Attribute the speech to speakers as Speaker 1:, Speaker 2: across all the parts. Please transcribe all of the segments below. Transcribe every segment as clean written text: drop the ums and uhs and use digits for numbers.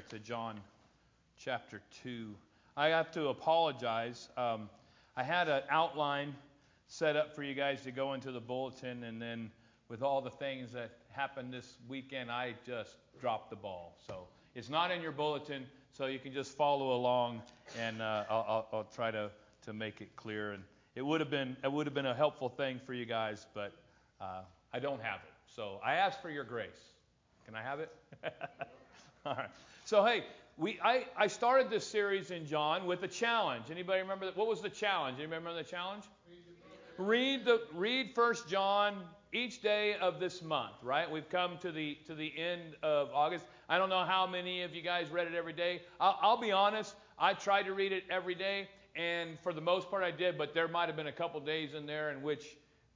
Speaker 1: to John chapter 2. I have to apologize. I had an outline set up for you guys to go into the bulletin, and then with all the things that happened this weekend, I just dropped the ball. So it's not in your bulletin, so you can just follow along, and I'll try to make it clear. And it would have been a helpful thing for you guys, but I don't have it. So I ask for your grace. Can I have it? All right. So hey, I started this series in John with a challenge. Anybody remember that? What was the challenge? Anybody remember the challenge? Read 1 John each day of this month, right? We've come to the end of August. I don't know how many of you guys read it every day. I'll be honest, I tried to read it every day, and for the most part I did, but there might have been a couple days in there in which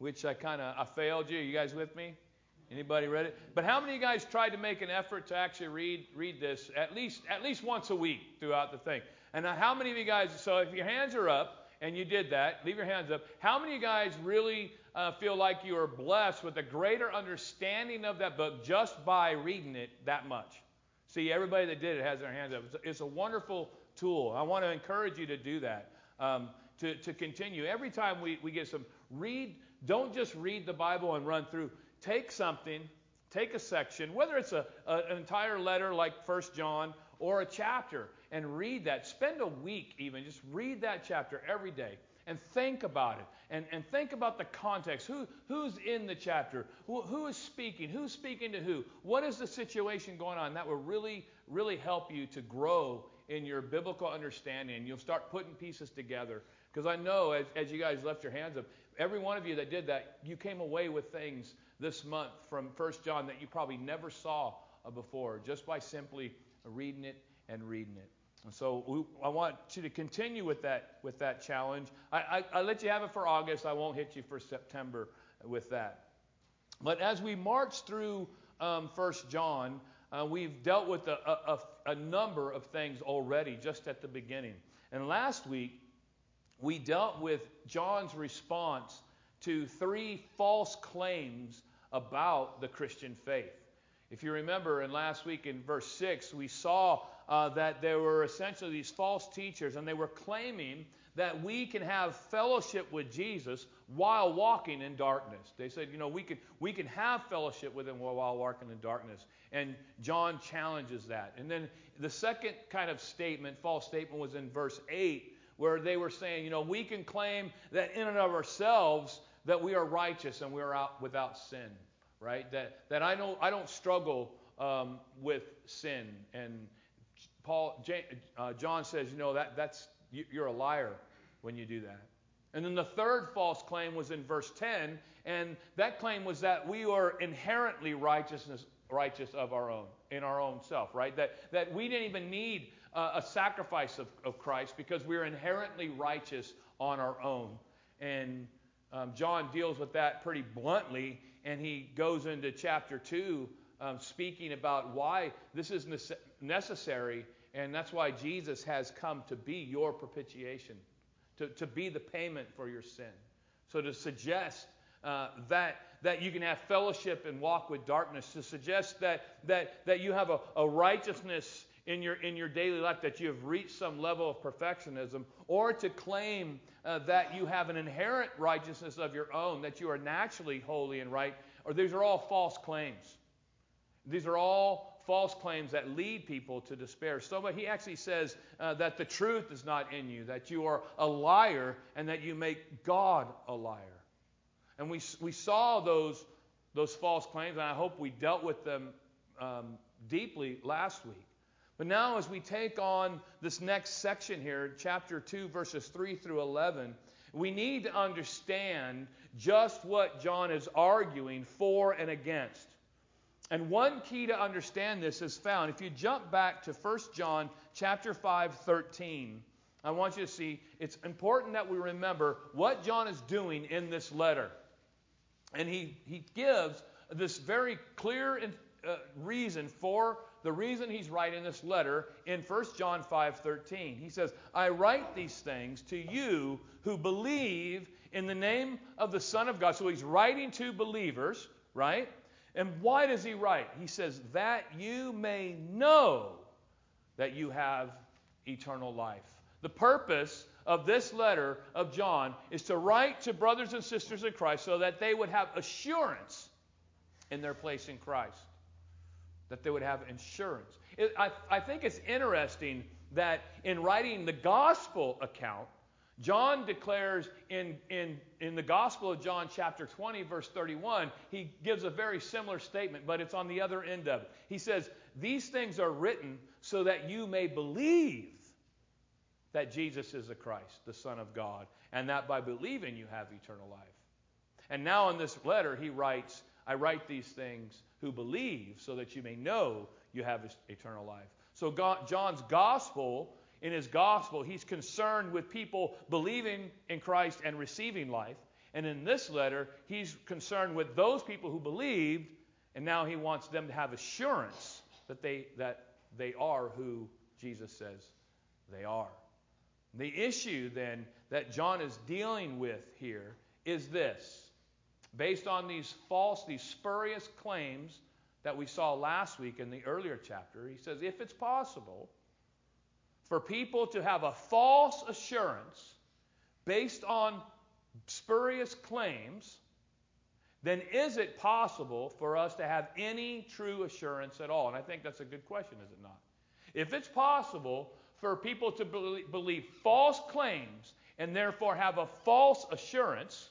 Speaker 1: I failed you. You guys with me? Anybody read it? But how many of you guys tried to make an effort to actually read this at least once a week throughout the thing? And how many of you guys, so if your hands are up and you did that, leave your hands up. How many of you guys really feel like you are blessed with a greater understanding of that book just by reading it that much? See, everybody that did it has their hands up. It's a wonderful tool. I want to encourage you to do that, to continue. Every time we get some, don't just read the Bible and run through. Take something, take a section, whether it's an entire letter like 1 John or a chapter, and read that. Spend a week even. Just read that chapter every day and think about it. And think about the context. Who's in the chapter? Who is speaking? Who's speaking to who? What is the situation going on? That will really, really help you to grow in your biblical understanding. And you'll start putting pieces together. Because I know as you guys left your hands up, every one of you that did that, you came away with things this month from 1 John that you probably never saw before, just by simply reading it and reading it. And so I want you to continue with that challenge. I let you have it for August. I won't hit you for September with that. But as we march through 1 John, we've dealt with a number of things already just at the beginning. And last week, we dealt with John's response to 3 false claims about the Christian faith. If you remember, in last week in verse 6, we saw that there were essentially these false teachers, and they were claiming that we can have fellowship with Jesus while walking in darkness. They said, we can have fellowship with him while walking in darkness. And John challenges that. And then the second kind of false statement, was in verse 8, where they were saying, we can claim that in and of ourselves that we are righteous and we are out without sin, right? That I don't struggle with sin. And John says, you're a liar when you do that. And then the third false claim was in verse 10, and that claim was that we are inherently righteous of our own, in our own self, right? That we didn't even need a sacrifice of Christ because we're inherently righteous on our own. And John deals with that pretty bluntly, and he goes into chapter 2 speaking about why this is necessary, and that's why Jesus has come to be your propitiation, to be the payment for your sin. So to suggest that you can have fellowship and walk with darkness, to suggest that you have a righteousness in your daily life, that you have reached some level of perfectionism, or to claim that you have an inherent righteousness of your own, that you are naturally holy and right, or these are all false claims. These are all false claims that lead people to despair. So but he actually says that the truth is not in you, that you are a liar, and that you make God a liar. And we saw those false claims, and I hope we dealt with them deeply last week. But now as we take on this next section here, chapter 2, verses 3 through 11, we need to understand just what John is arguing for and against. And one key to understand this is found, if you jump back to 1 John chapter 5:13, I want you to see it's important that we remember what John is doing in this letter. And he gives this very clear reason for the reason he's writing this letter in 1 John 5:13. He says, I write these things to you who believe in the name of the Son of God. So he's writing to believers, right? And why does he write? He says, that you may know that you have eternal life. The purpose of this letter of John is to write to brothers and sisters in Christ so that they would have assurance in their place in Christ. That they would have assurance. I think it's interesting that in writing the gospel account, John declares in the Gospel of John chapter 20, verse 31, he gives a very similar statement, but it's on the other end of it. He says, "These things are written so that you may believe that Jesus is the Christ, the Son of God, and that by believing you have eternal life." And now in this letter he writes, "I write these things who believe so that you may know you have eternal life." So John's gospel, in his gospel, he's concerned with people believing in Christ and receiving life. And in this letter, he's concerned with those people who believed, and now he wants them to have assurance that they are who Jesus says they are. The issue then that John is dealing with here is this. Based on these spurious claims that we saw last week in the earlier chapter, he says, if it's possible for people to have a false assurance based on spurious claims, then is it possible for us to have any true assurance at all? And I think that's a good question, is it not? If it's possible for people to believe false claims and therefore have a false assurance,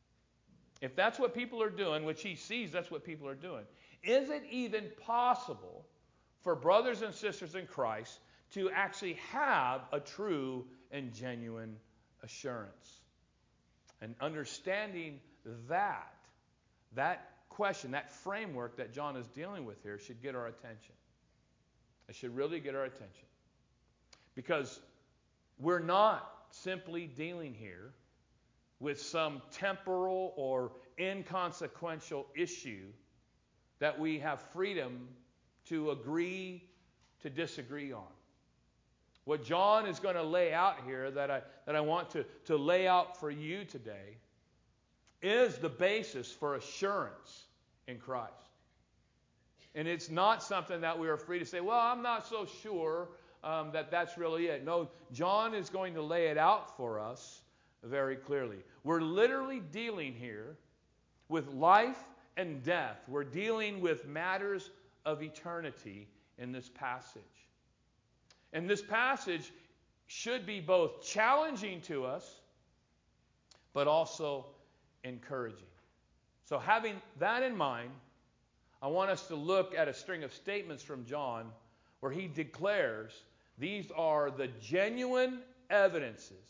Speaker 1: if that's what people are doing, which he sees that's what people are doing, is it even possible for brothers and sisters in Christ to actually have a true and genuine assurance? And understanding that question, that framework that John is dealing with here should get our attention. It should really get our attention. Because we're not simply dealing here with some temporal or inconsequential issue that we have freedom to agree to disagree on. What John is going to lay out here that I want to lay out for you today is the basis for assurance in Christ. And it's not something that we are free to say, well, I'm not so sure that that's really it. No, John is going to lay it out for us very clearly. We're literally dealing here with life and death. We're dealing with matters of eternity in this passage. And this passage should be both challenging to us, but also encouraging. So having that in mind, I want us to look at a string of statements from John where he declares these are the genuine evidences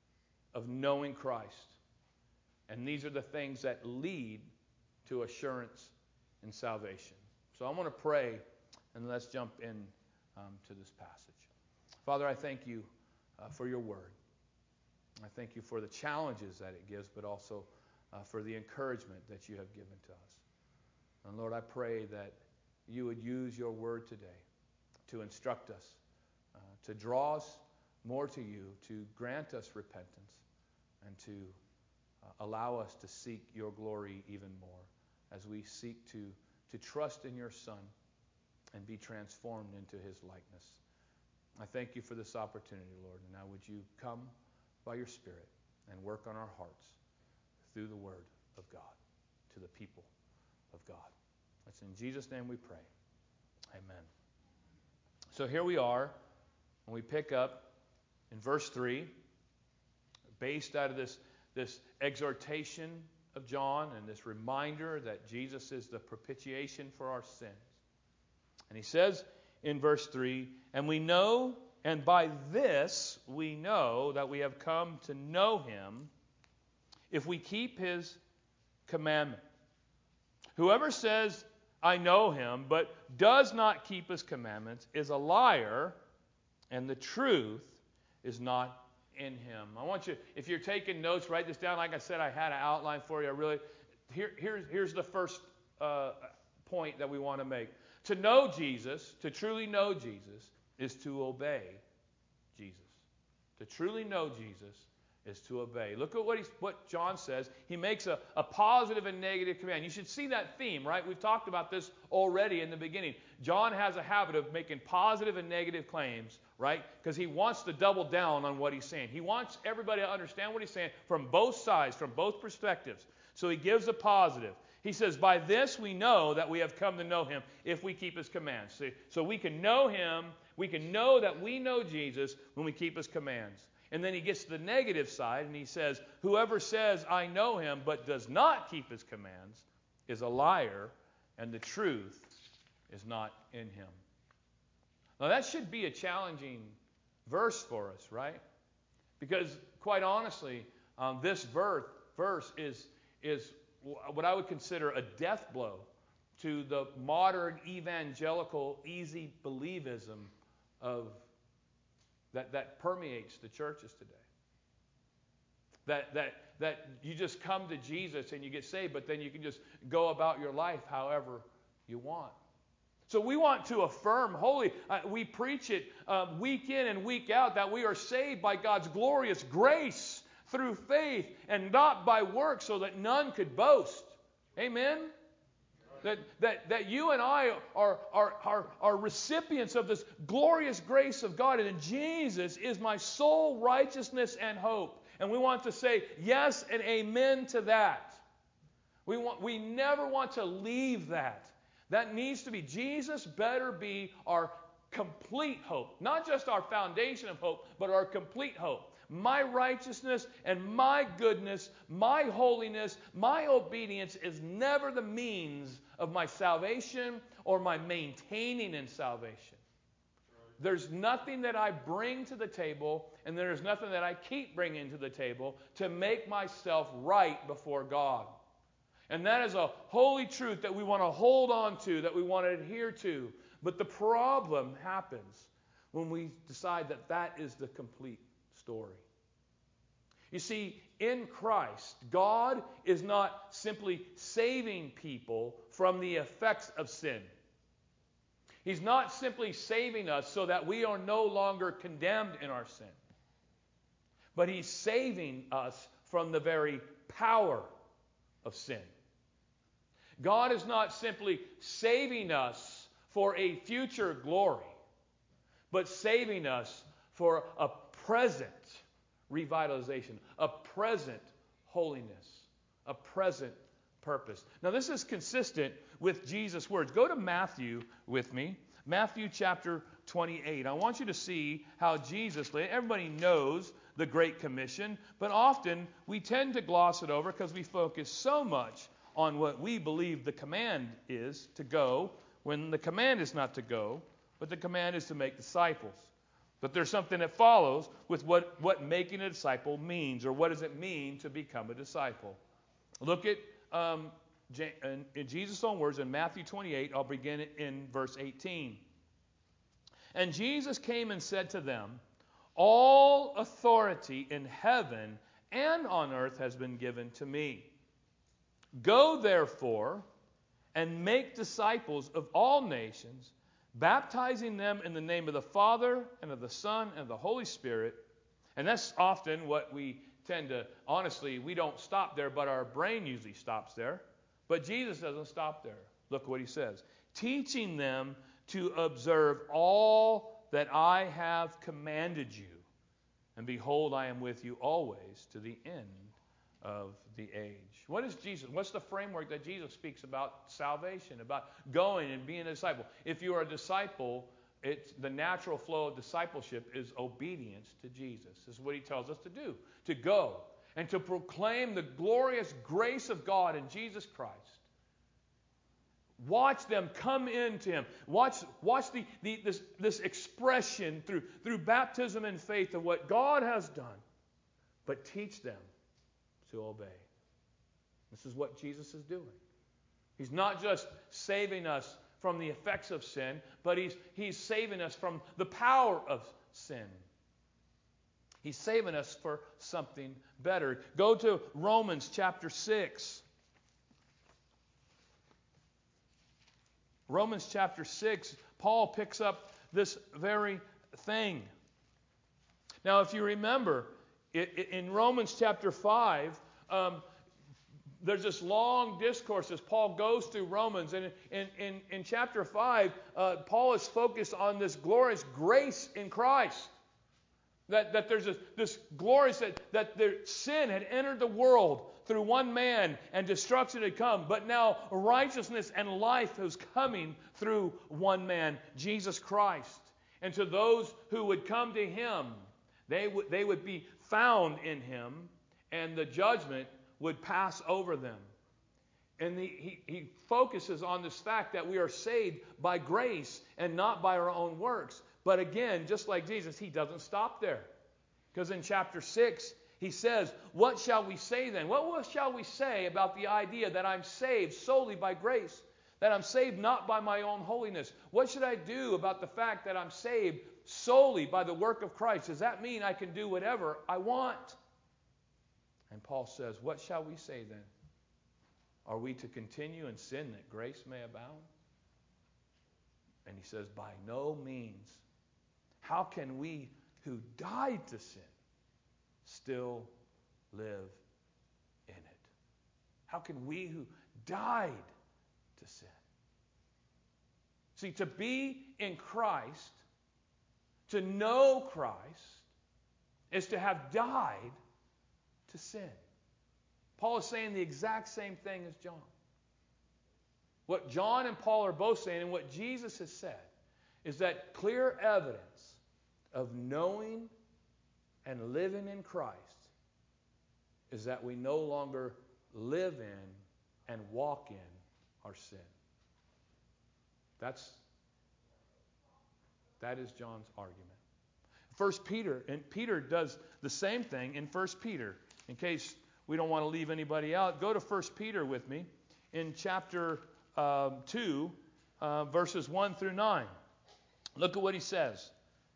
Speaker 1: of knowing Christ. And these are the things that lead to assurance and salvation. So I want to pray, and let's jump in to this passage. Father, I thank you for your word. I thank you for the challenges that it gives, but also for the encouragement that you have given to us. And Lord, I pray that you would use your word today to instruct us, to draw us more to you, to grant us repentance, and to allow us to seek your glory even more as we seek to trust in your Son and be transformed into his likeness. I thank you for this opportunity, Lord. And now would you come by your Spirit and work on our hearts through the word of God to the people of God. That's in Jesus' name we pray. Amen. So here we are, and we pick up in verse 3, based out of this exhortation of John and this reminder that Jesus is the propitiation for our sins. And he says in verse 3, and we know, and by this we know that we have come to know him if we keep his commandment. Whoever says, I know him, but does not keep his commandments is a liar, and the truth is not in him. I want you, if you're taking notes, write this down. Like I said, I had an outline for you. Here's the first point that we want to make. To know Jesus, to truly know Jesus, is to obey Jesus. To truly know Jesus is to obey. Look at what John says. He makes a positive and negative command. You should see that theme, right? We've talked about this already in the beginning. John has a habit of making positive and negative claims, right? Because he wants to double down on what he's saying. He wants everybody to understand what he's saying from both sides, from both perspectives. So he gives a positive. He says, by this we know that we have come to know him if we keep his commands. See? So we can know him, we can know that we know Jesus when we keep his commands. And then he gets to the negative side and he says, whoever says, I know him, but does not keep his commands is a liar, and the truth is not in him. Now that should be a challenging verse for us, right? Because quite honestly, this verse is what I would consider a death blow to the modern evangelical easy believism of that permeates the churches today. That you just come to Jesus and you get saved, but then you can just go about your life however you want. So we want to affirm wholly. We preach it week in and week out that we are saved by God's glorious grace through faith and not by works, so that none could boast. Amen? That you and I are recipients of this glorious grace of God, and Jesus is my sole righteousness and hope. And we want to say yes and amen to that. We never want to leave that. That needs to be, Jesus better be our complete hope. Not just our foundation of hope, but our complete hope. My righteousness and my goodness, my holiness, my obedience is never the means of my salvation or my maintaining in salvation. There's nothing that I bring to the table, and there's nothing that I keep bringing to the table to make myself right before God. And that is a holy truth that we want to hold on to, that we want to adhere to. But the problem happens when we decide that that is the complete story. You see, in Christ, God is not simply saving people from the effects of sin. He's not simply saving us so that we are no longer condemned in our sin. But He's saving us from the very power of sin. God is not simply saving us for a future glory, but saving us for a present revitalization, a present holiness, a present purpose. Now, this is consistent with Jesus' words. Go to Matthew with me. Matthew chapter 28. I want you to see how Jesus, everybody knows the Great Commission, but often we tend to gloss it over because we focus so much on what we believe the command is to go, when the command is not to go, but the command is to make disciples. But there's something that follows with what making a disciple means, or what does it mean to become a disciple. Look at in Jesus' own words in Matthew 28. I'll begin it in verse 18. And Jesus came and said to them, all authority in heaven and on earth has been given to me. Go, therefore, and make disciples of all nations, baptizing them in the name of the Father and of the Son and of the Holy Spirit. And that's often what we tend to, honestly, we don't stop there, but our brain usually stops there. But Jesus doesn't stop there. Look what He says. Teaching them to observe all that I have commanded you. And behold, I am with you always to the end of the age. What is Jesus? What's the framework that Jesus speaks about salvation, about going and being a disciple? If you are a disciple, it's the natural flow of discipleship is obedience to Jesus. This is what He tells us to do, to go and to proclaim the glorious grace of God in Jesus Christ. Watch them come into Him. Watch this expression through baptism and faith of what God has done, but teach them to obey. This is what Jesus is doing. He's not just saving us from the effects of sin, but He's saving us from the power of sin. He's saving us for something better. Go to Romans chapter 6. Romans chapter 6, Paul picks up this very thing. Now, if you remember, In Romans chapter 5, there's this long discourse as Paul goes through Romans. And in chapter 5, Paul is focused on this glorious grace in Christ. That there's this glorious, that their sin had entered the world through one man and destruction had come. But now righteousness and life is coming through one man, Jesus Christ. And to those who would come to him, they would be found in him, and the judgment would pass over them. And he focuses on this fact that we are saved by grace and not by our own works. But again, just like Jesus, he doesn't stop there. Because in chapter 6, he says, what shall we say then? What shall we say about the idea that I'm saved solely by grace? That I'm saved not by my own holiness? What should I do about the fact that I'm saved solely by the work of Christ? Does that mean I can do whatever I want? And Paul says, what shall we say then? Are we to continue in sin that grace may abound? And he says, by no means. How can we who died to sin still live in it? How can we who died to sin? See, to be in Christ, to know Christ, is to have died to sin. Paul is saying the exact same thing as John. What John and Paul are both saying, and what Jesus has said, is that clear evidence of knowing and living in Christ is that we no longer live in and walk in our sin. That is John's argument. 1 Peter, and Peter does the same thing in 1 Peter. In case we don't want to leave anybody out, go to 1 Peter with me in chapter 2, verses 1 through 9. Look at what he says.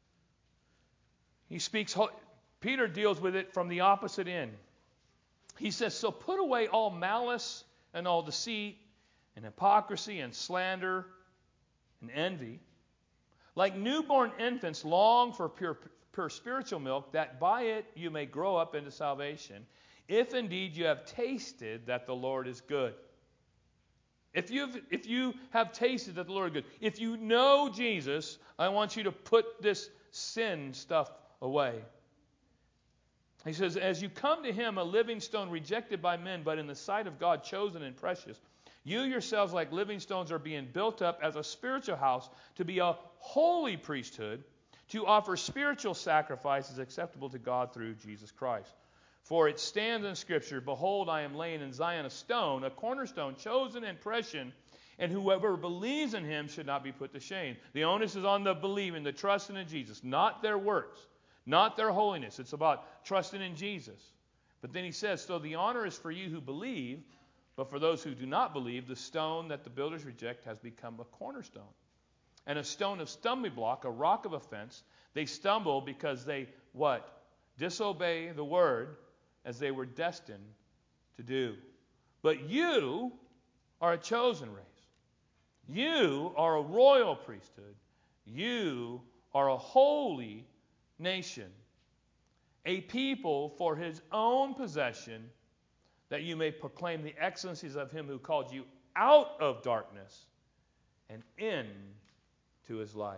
Speaker 1: He speaks, Peter deals with it from the opposite end. He says, so put away all malice and all deceit and hypocrisy and slander and envy. Like newborn infants, long for pure spiritual milk, that by it you may grow up into salvation, if indeed you have tasted that the Lord is good. If you have tasted that the Lord is good, if you know Jesus, I want you to put this sin stuff away. He says, as you come to him, a living stone rejected by men, but in the sight of God chosen and precious, you yourselves like living stones are being built up as a spiritual house to be a holy priesthood, to offer spiritual sacrifices acceptable to God through Jesus Christ. For it stands in Scripture, behold, I am laying in Zion a stone, a cornerstone, chosen and precious, and whoever believes in him should not be put to shame. The onus is on the believing, the trusting in Jesus, not their works, not their holiness. It's about trusting in Jesus. But then he says, so the honor is for you who believe, but for those who do not believe, the stone that the builders reject has become a cornerstone, and a stone of stumbling block, a rock of offense. They stumble because they, what? Disobey the word as they were destined to do. But you are a chosen race. You are a royal priesthood. You are a holy nation, a people for his own possession, that you may proclaim the excellencies of him who called you out of darkness and into his light.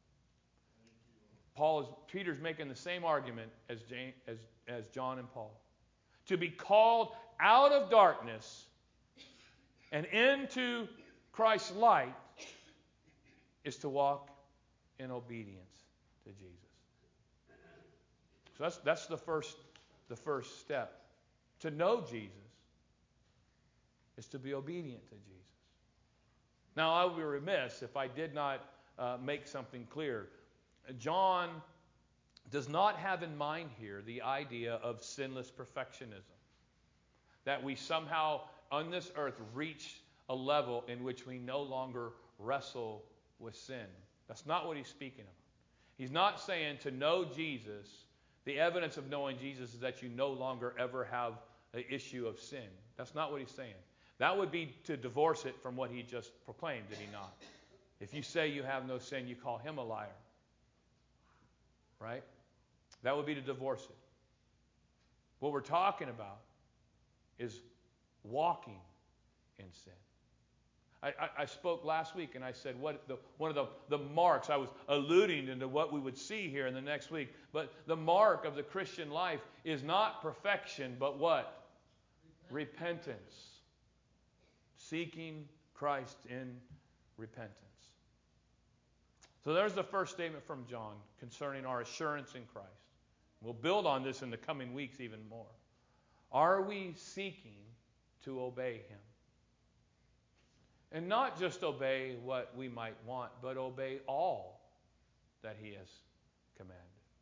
Speaker 1: Peter's making the same argument as John and Paul. To be called out of darkness and into Christ's light is to walk in obedience to Jesus. So that's the first step. To know Jesus is to be obedient to Jesus. Now, I would be remiss if I did not make something clear. John does not have in mind here the idea of sinless perfectionism. That we somehow on this earth reach a level in which we no longer wrestle with sin. That's not what he's speaking of. He's not saying to know Jesus, the evidence of knowing Jesus is that you no longer ever have an issue of sin. That's not what he's saying. That would be to divorce it from what he just proclaimed, did he not? If you say you have no sin, you call him a liar. Right? That would be to divorce it. What we're talking about is walking in sin. I spoke last week and I said one of the marks, I was alluding into what we would see here in the next week, but the mark of the Christian life is not perfection, but what? Repentance. Seeking Christ in repentance. So there's the first statement from John concerning our assurance in Christ. We'll build on this in the coming weeks even more. Are we seeking to obey Him? And not just obey what we might want, but obey all that He has commanded.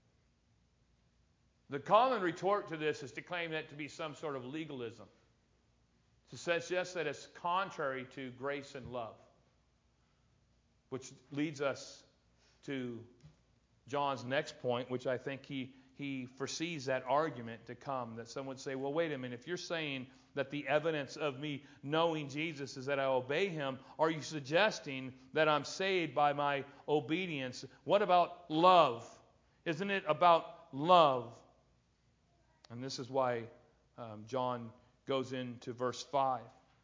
Speaker 1: The common retort to this is to claim that to be some sort of legalism, to suggest that it's contrary to grace and love, which leads us to John's next point, which I think he foresees that argument to come, that someone would say, well, wait a minute, if you're saying that the evidence of me knowing Jesus is that I obey Him, are you suggesting that I'm saved by my obedience? What about love? Isn't it about love? And this is why John goes into verse 5.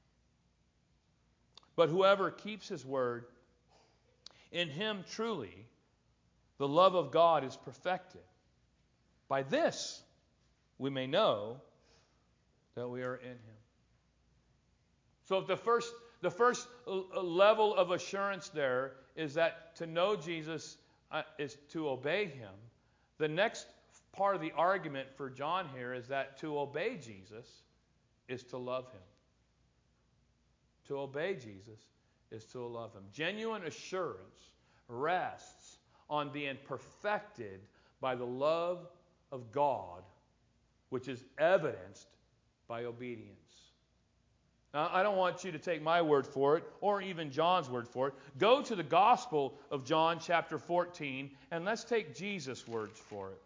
Speaker 1: But whoever keeps His word, in him truly the love of God is perfected. By this we may know that we are in Him. So if the first level of assurance there is that to know Jesus is to obey Him, the next part of the argument for John here is that to obey Jesus is to love Him. To obey Jesus is to love Him. Genuine assurance rests on being perfected by the love of God, which is evidenced by obedience. Now, I don't want you to take my word for it, or even John's word for it. Go to the Gospel of John, chapter 14, and let's take Jesus' words for it.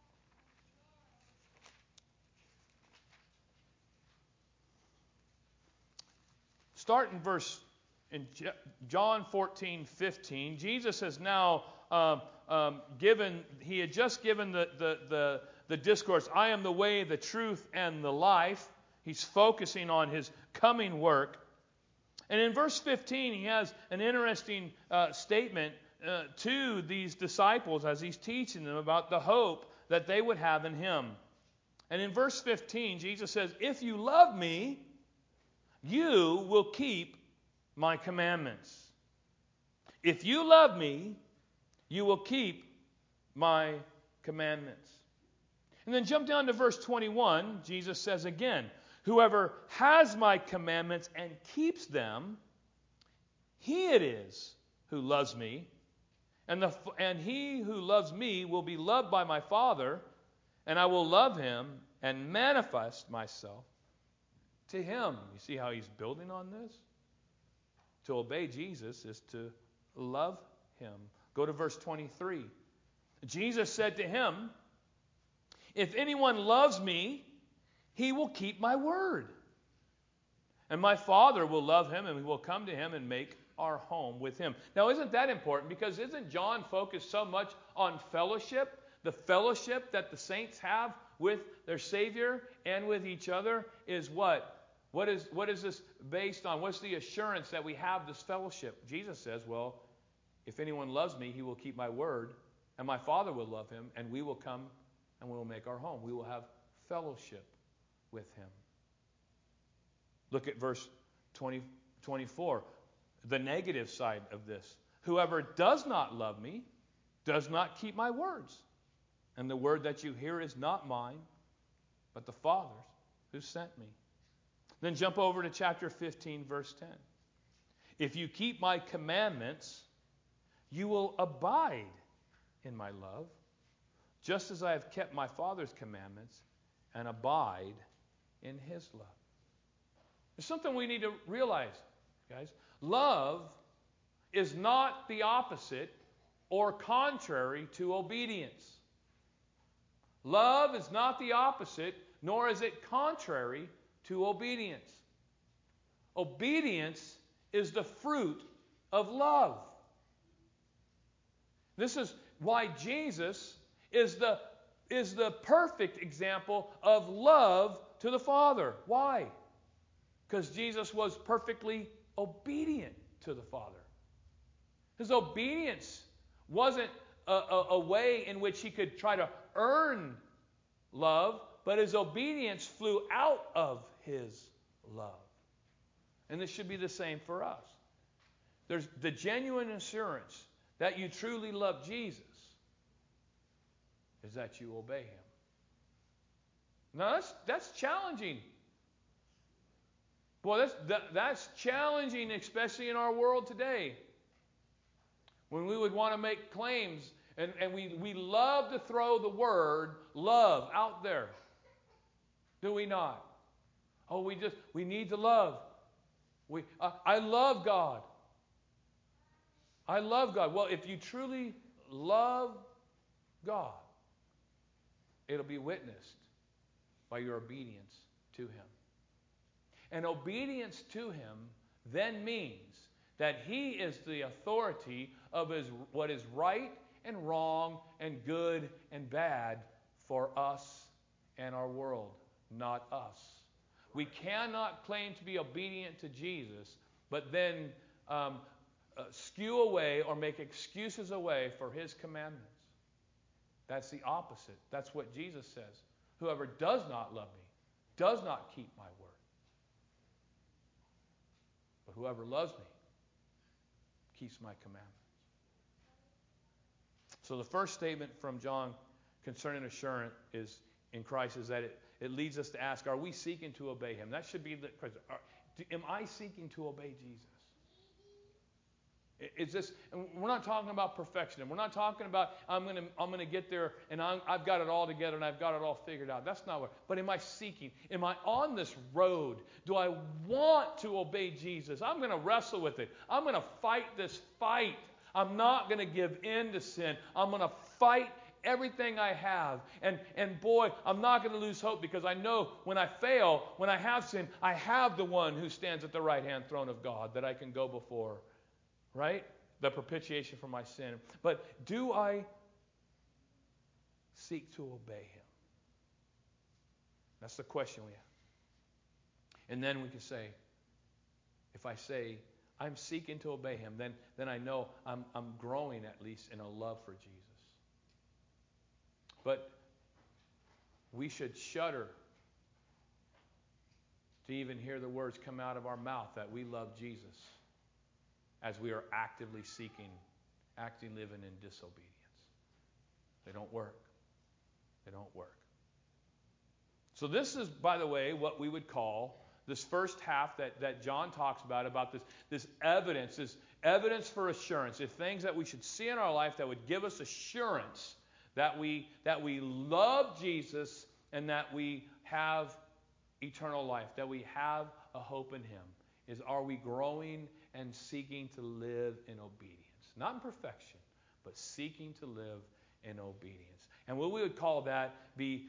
Speaker 1: Start in John 14:15. Jesus has now he had just given the discourse, I am the way, the truth, and the life. He's focusing on His coming work. And in verse 15, he has an interesting statement to these disciples as he's teaching them about the hope that they would have in Him. And in verse 15, Jesus says, if you love me, you will keep my commandments. If you love me, you will keep my commandments. And then jump down to verse 21. Jesus says again, whoever has my commandments and keeps them, he it is who loves me. And he who loves me will be loved by my Father, and I will love him and manifest myself to him. You see how he's building on this? To obey Jesus is to love Him. Go to verse 23. Jesus said to him, if anyone loves me, he will keep my word. And my Father will love him, and we will come to him and make our home with him. Now, isn't that important? Because isn't John focused so much on fellowship? The fellowship that the saints have with their Savior and with each other is what? What is this based on? What's the assurance that we have this fellowship? Jesus says, well, if anyone loves me, he will keep my word, and my Father will love him, and we will come and we will make our home. We will have fellowship with him. Look at verse 24, the negative side of this. Whoever does not love me does not keep my words. And the word that you hear is not mine, but the Father's who sent me. Then jump over to chapter 15, verse 10. If you keep my commandments, you will abide in my love, just as I have kept my Father's commandments and abide in his love. There's something we need to realize, guys. Love is not the opposite or contrary to obedience. Love is not the opposite, nor is it contrary to obedience. Obedience is the fruit of love. This is why Jesus is the is the perfect example of love to the Father. Why? Because Jesus was perfectly obedient to the Father. His obedience wasn't a way in which he could try to earn love, but his obedience flew out of his love. And this should be the same for us. There's the genuine assurance that you truly love Jesus is that you obey him. Now that's challenging. Boy, that's challenging, especially in our world today. When we would want to make claims, and we love to throw the word love out there. Do we not? Oh, we need to love. I love God. I love God. Well, if you truly love God, it'll be witnessed by your obedience to him. And obedience to him then means that he is the authority of what is right and wrong and good and bad for us and our world, not us. We cannot claim to be obedient to Jesus, but then skew away or make excuses away for his commandments. That's the opposite. That's what Jesus says. Whoever does not love me does not keep my word. But whoever loves me keeps my commandments. So the first statement from John concerning assurance is in Christ is that it leads us to ask, are we seeking to obey him? That should be the question. Am I seeking to obey Jesus? Is this? And we're not talking about perfection. And we're not talking about I'm going to get there and I've got it all together and I've got it all figured out. That's not what. But am I seeking? Am I on this road? Do I want to obey Jesus? I'm going to wrestle with it. I'm going to fight this fight. I'm not going to give in to sin. I'm going to fight everything I have. And boy, I'm not going to lose hope because I know when I fail, when I have sin, I have the one who stands at the right-hand throne of God that I can go before. Right? The propitiation for my sin. But do I seek to obey him? That's the question we have. And then we can say, if I say I'm seeking to obey him, then I know I'm growing at least in a love for Jesus. But we should shudder to even hear the words come out of our mouth that we love Jesus, as we are actively living in disobedience. They don't work. They don't work. So this is, by the way, what we would call this first half that John talks about this evidence for assurance. It's things that we should see in our life that would give us assurance that we love Jesus and that we have eternal life, that we have a hope in him. Are we growing and seeking to live in obedience? Not in perfection, but seeking to live in obedience. And what we would call that the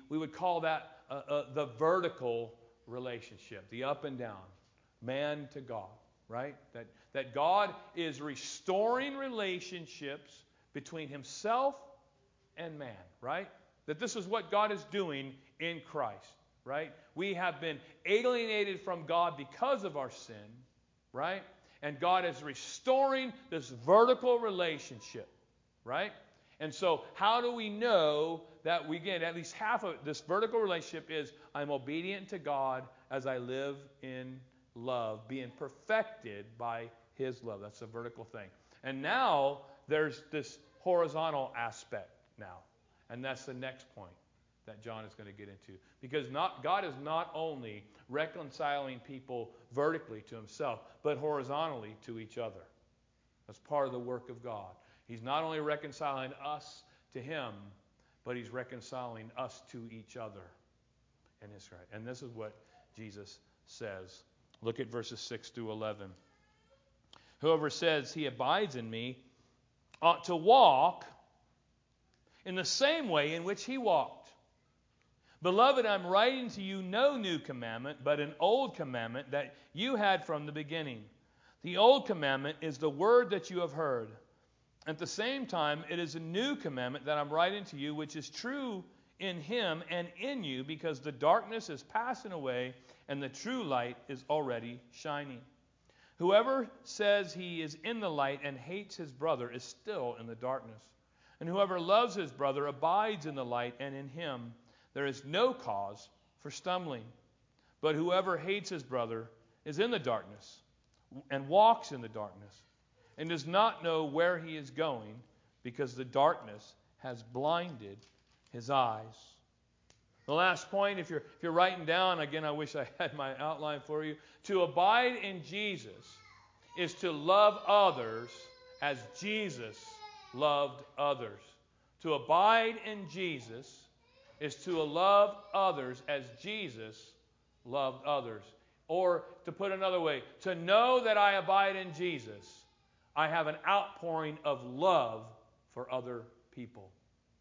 Speaker 1: vertical relationship, the up and down, man to God, right? That God is restoring relationships between himself and man, right? That this is what God is doing in Christ, right? We have been alienated from God because of our sin, right? And God is restoring this vertical relationship, right? And so how do we know that we get at least half of this vertical relationship is I'm obedient to God as I live in love, being perfected by his love. That's a vertical thing. And now there's this horizontal aspect now. And that's the next point that John is going to get into. Because God is not only reconciling people vertically to himself, but horizontally to each other. That's part of the work of God. He's not only reconciling us to him, but he's reconciling us to each other in his right. And this is what Jesus says. Look at verses 6 through 11. Whoever says he abides in me ought to walk in the same way in which he walked. Beloved, I'm writing to you no new commandment, but an old commandment that you had from the beginning. The old commandment is the word that you have heard. At the same time, it is a new commandment that I'm writing to you, which is true in him and in you, because the darkness is passing away and the true light is already shining. Whoever says he is in the light and hates his brother is still in the darkness. And whoever loves his brother abides in the light, and in him there is no cause for stumbling. But whoever hates his brother is in the darkness and walks in the darkness and does not know where he is going, because the darkness has blinded his eyes. The last point, if you're writing down, again, I wish I had my outline for you. To abide in Jesus is to love others as Jesus loved others. To abide in Jesus is to love others as Jesus loved others. Or to put another way, to know that I abide in Jesus, I have an outpouring of love for other people.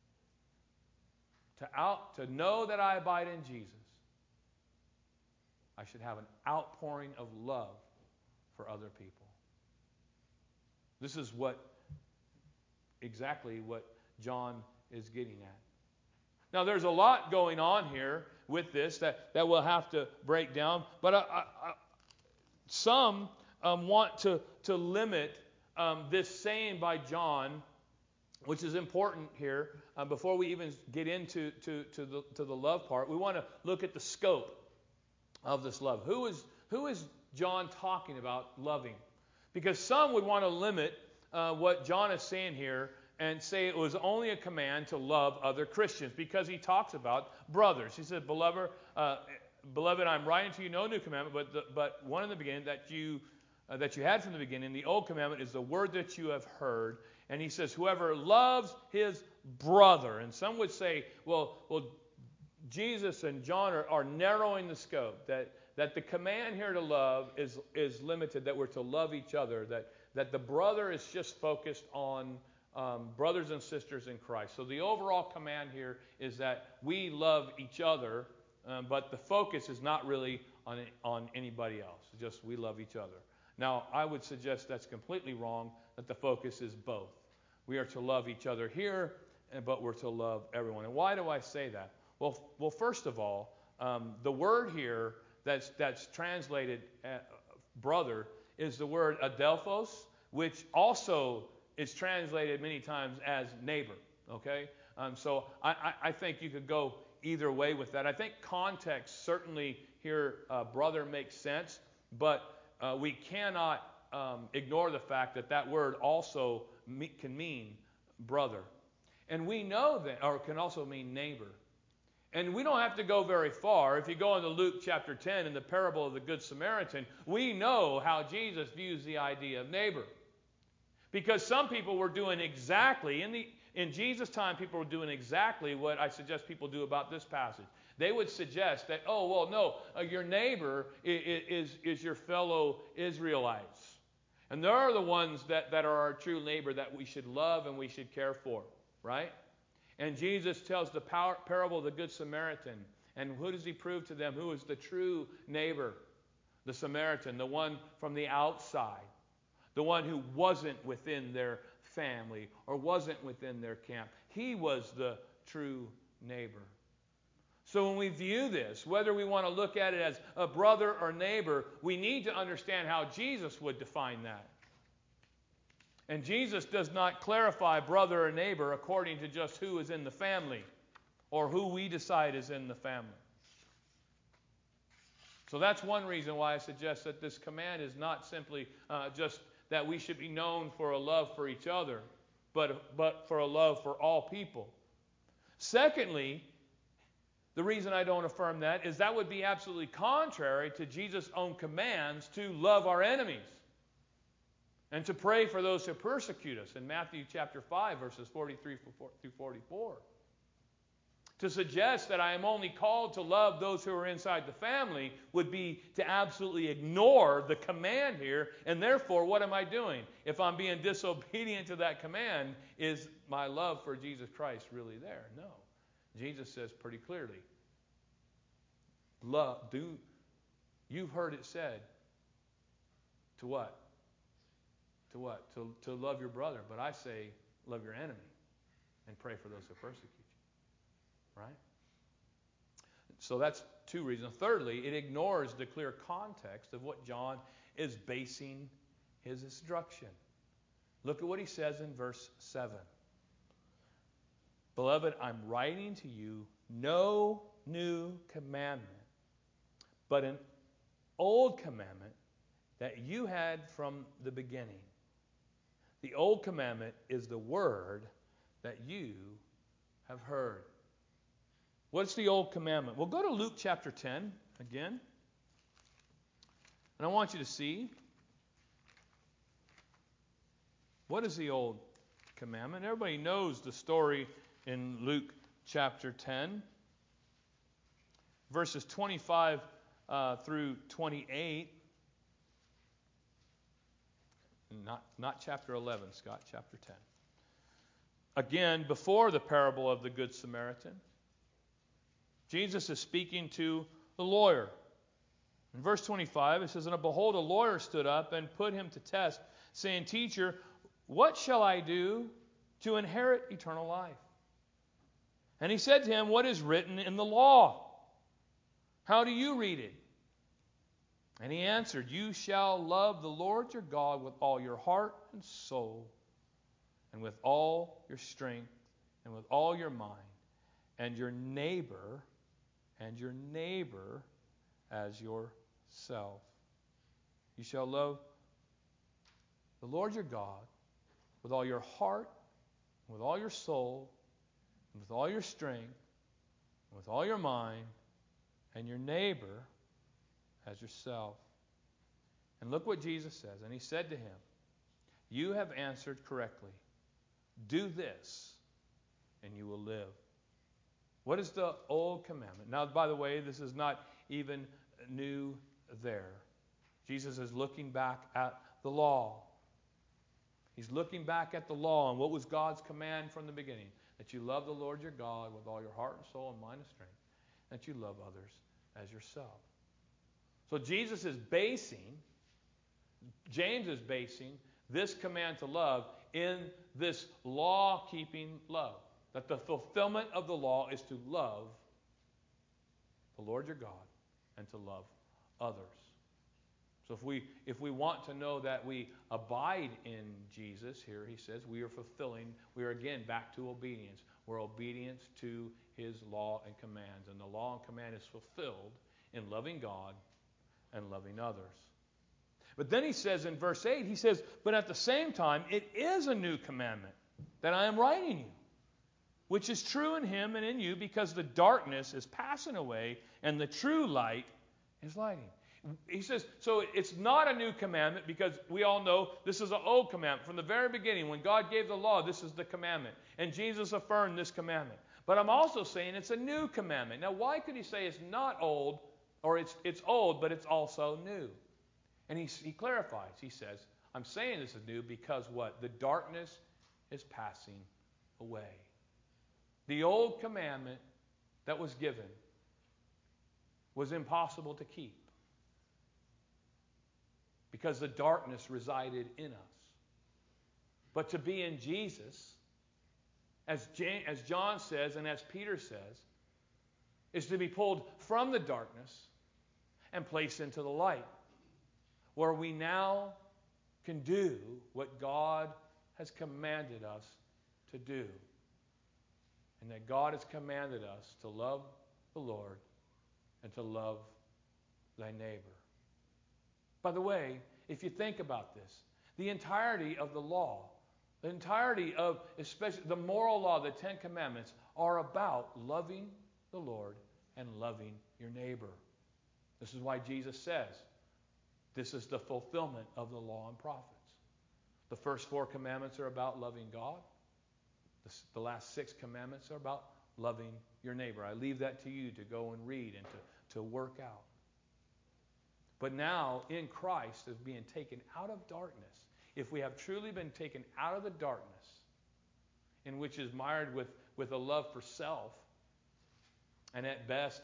Speaker 1: To know that I abide in Jesus, I should have an outpouring of love for other people. This is exactly what John is getting at. Now, there's a lot going on here with this that we'll have to break down, but some want to limit this saying by John, which is important here. Before we even get into the love part, we want to look at the scope of this love. Who is John talking about loving? Because some would want to limit what John is saying here and say it was only a command to love other Christians, because he talks about brothers. He said, Beloved, I'm writing to you no new commandment, but one in the beginning that you had from the beginning. The old commandment is the word that you have heard. And he says, whoever loves his brother. And some would say, well, Jesus and John are narrowing the scope, that the command here to love is limited, that we're to love each other, that the brother is just focused on brothers and sisters in Christ. So the overall command here is that we love each other, but the focus is not really on anybody else. It's just we love each other. Now, I would suggest that's completely wrong, that the focus is both. We are to love each other here, but we're to love everyone. And why do I say that? Well, first of all, the word here that's translated brother is the word adelphos, which also is translated many times as neighbor. Okay? So I think you could go either way with that. I think context certainly here, brother, makes sense, but we cannot ignore the fact that word also can mean brother. And we know that, or can also mean neighbor. And we don't have to go very far. If you go into Luke chapter 10 in the parable of the Good Samaritan, we know how Jesus views the idea of neighbor. Because some people were doing exactly, in Jesus' time, people were doing exactly what I suggest people do about this passage. They would suggest that, your neighbor is your fellow Israelites. And they're the ones that are our true neighbor that we should love and we should care for, right? And Jesus tells the parable of the Good Samaritan. And who does he prove to them? Who is the true neighbor? The Samaritan, the one from the outside. The one who wasn't within their family or wasn't within their camp. He was the true neighbor. So when we view this, whether we want to look at it as a brother or neighbor, we need to understand how Jesus would define that. And Jesus does not clarify brother or neighbor according to just who is in the family or who we decide is in the family. So that's one reason why I suggest that this command is not simply just that we should be known for a love for each other, but for a love for all people. Secondly, the reason I don't affirm that is that would be absolutely contrary to Jesus' own commands to love our enemies and to pray for those who persecute us in Matthew chapter 5, verses 43 through 44. To suggest that I am only called to love those who are inside the family would be to absolutely ignore the command here, and therefore, what am I doing? If I'm being disobedient to that command, is my love for Jesus Christ really there? No. Jesus says pretty clearly, you've heard it said, to what? To what? To love your brother. But I say, love your enemy and pray for those who persecute you. right? So that's two reasons. Thirdly, it ignores the clear context of what John is basing his instruction. Look at what he says in verse 7. Beloved, I'm writing to you no new commandment, but an old commandment that you had from the beginning. The old commandment is the word that you have heard. What's the old commandment? Well, go to Luke chapter 10 again. And I want you to see, what is the old commandment? Everybody knows the story in Luke chapter 10, verses 25 through 28. Not chapter 11, Scott, chapter 10. Again, before the parable of the Good Samaritan, Jesus is speaking to the lawyer. In verse 25, it says, And behold, a lawyer stood up and put him to test, saying, Teacher, what shall I do to inherit eternal life? And he said to him, What is written in the law? How do you read it? And he answered, You shall love the Lord your God with all your heart and soul, and with all your strength, and with all your mind, and your neighbor as yourself. You shall love the Lord your God with all your heart, and with all your soul, and with all your strength, and with all your mind, and your neighbor as yourself. And look what Jesus says. And he said to him, You have answered correctly. Do this, and you will live. What is the old commandment? Now, by the way, this is not even new there. Jesus is looking back at the law. He's looking back at the law and what was God's command from the beginning. That you love the Lord your God with all your heart and soul and mind and strength. That you love others as yourself. So James is basing this command to love in this law-keeping love. That the fulfillment of the law is to love the Lord your God and to love others. So if we want to know that we abide in Jesus, here he says, we are again back to obedience. We're obedience to his law and commands. And the law and command is fulfilled in loving God and loving others. But then he says in verse 8, he says, But at the same time, it is a new commandment that I am writing you, which is true in him and in you, because the darkness is passing away and the true light is lighting. He says, so it's not a new commandment because we all know this is an old commandment. From the very beginning, when God gave the law, this is the commandment. And Jesus affirmed this commandment. But I'm also saying it's a new commandment. Now, why could he say it's not old, or it's old, but it's also new? And he clarifies. He says, I'm saying this is new because what? The darkness is passing away. The old commandment that was given was impossible to keep because the darkness resided in us. But to be in Jesus, as John says and as Peter says, is to be pulled from the darkness and placed into the light, where we now can do what God has commanded us to do. And that God has commanded us to love the Lord and to love thy neighbor. By the way, if you think about this, the entirety of the law, the entirety of especially the moral law, the Ten Commandments, are about loving the Lord and loving your neighbor. This is why Jesus says, this is the fulfillment of the law and prophets. The first 4 commandments are about loving God. The last 6 commandments are about loving your neighbor. I leave that to you to go and read and to work out. But now, in Christ, as being taken out of darkness, if we have truly been taken out of the darkness, in which is mired with a love for self, and at best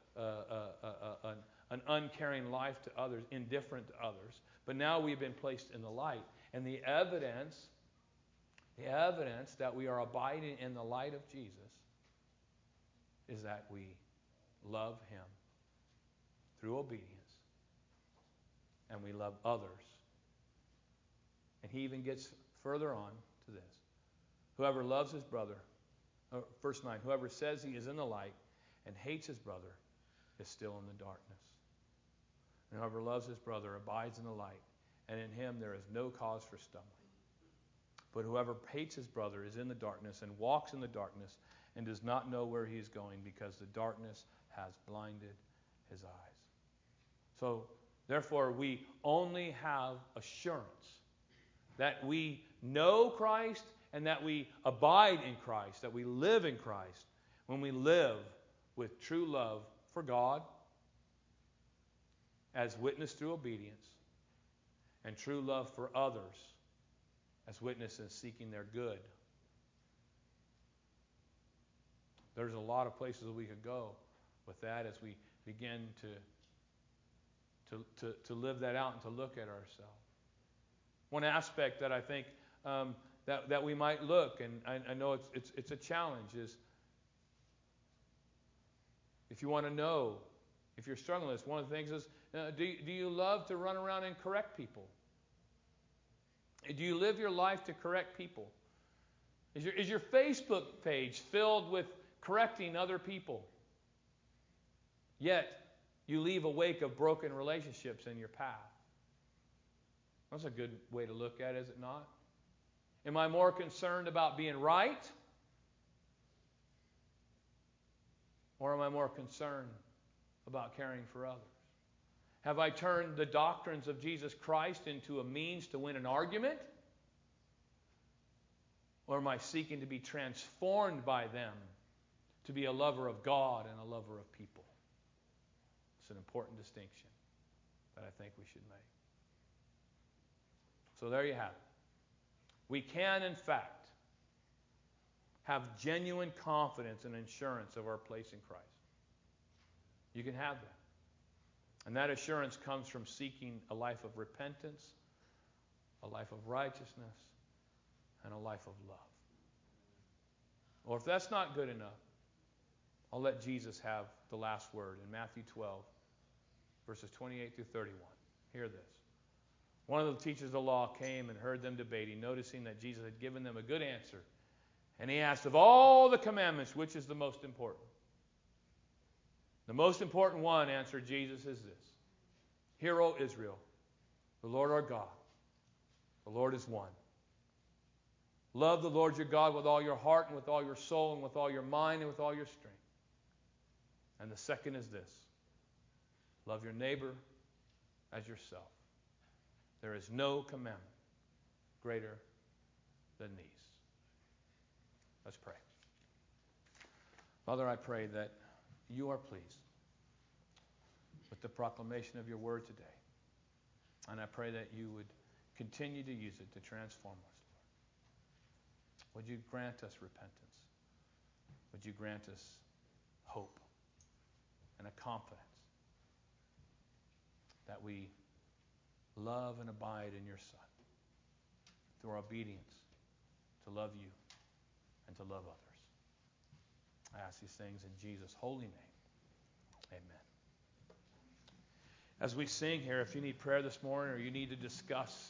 Speaker 1: an uncaring life to others, indifferent to others, but now we've been placed in the light. And the evidence that we are abiding in the light of Jesus is that we love Him through obedience, and we love others. And he even gets further on to this. Whoever loves his brother, verse 9, whoever says he is in the light and hates his brother is still in the darkness. And whoever loves his brother abides in the light, and in him there is no cause for stumbling. But whoever hates his brother is in the darkness and walks in the darkness and does not know where he is going, because the darkness has blinded his eyes. So, therefore, we only have assurance that we know Christ and that we abide in Christ, that we live in Christ, when we live with true love for God, as witnessed through obedience, and true love for others, as witnesses seeking their good. There's a lot of places that we could go with that as we begin to live that out and to look at ourselves. One aspect that I think that we might look, and I know it's a challenge, is if you want to know, if you're struggling with this, one of the things is, do you love to run around and correct people? Do you live your life to correct people? Is your Facebook page filled with correcting other people? Yet, you leave a wake of broken relationships in your path. That's a good way to look at it, is it not? Am I more concerned about being right? Or am I more concerned about caring for others? Have I turned the doctrines of Jesus Christ into a means to win an argument? Or am I seeking to be transformed by them to be a lover of God and a lover of people? It's an important distinction that I think we should make. So there you have it. We can, in fact, have genuine confidence and assurance of our place in Christ. You can have that. And that assurance comes from seeking a life of repentance, a life of righteousness, and a life of love. Or if that's not good enough, I'll let Jesus have the last word in Matthew 12, verses 28 through 31. Hear this. One of the teachers of the law came and heard them debating, noticing that Jesus had given them a good answer. And he asked, of all the commandments, which is the most important? The most important one, answered Jesus, is this. Hear, O Israel, the Lord our God, the Lord is one. Love the Lord your God with all your heart and with all your soul and with all your mind and with all your strength. And the second is this. Love your neighbor as yourself. There is no commandment greater than these. Let's pray. Father, I pray that you are pleased with the proclamation of your word today. And I pray that you would continue to use it to transform us, Lord. Would you grant us repentance? Would you grant us hope and a confidence that we love and abide in your Son through our obedience to love you and to love others. I ask these things in Jesus' holy name. Amen. As we sing here, if you need prayer this morning or you need to discuss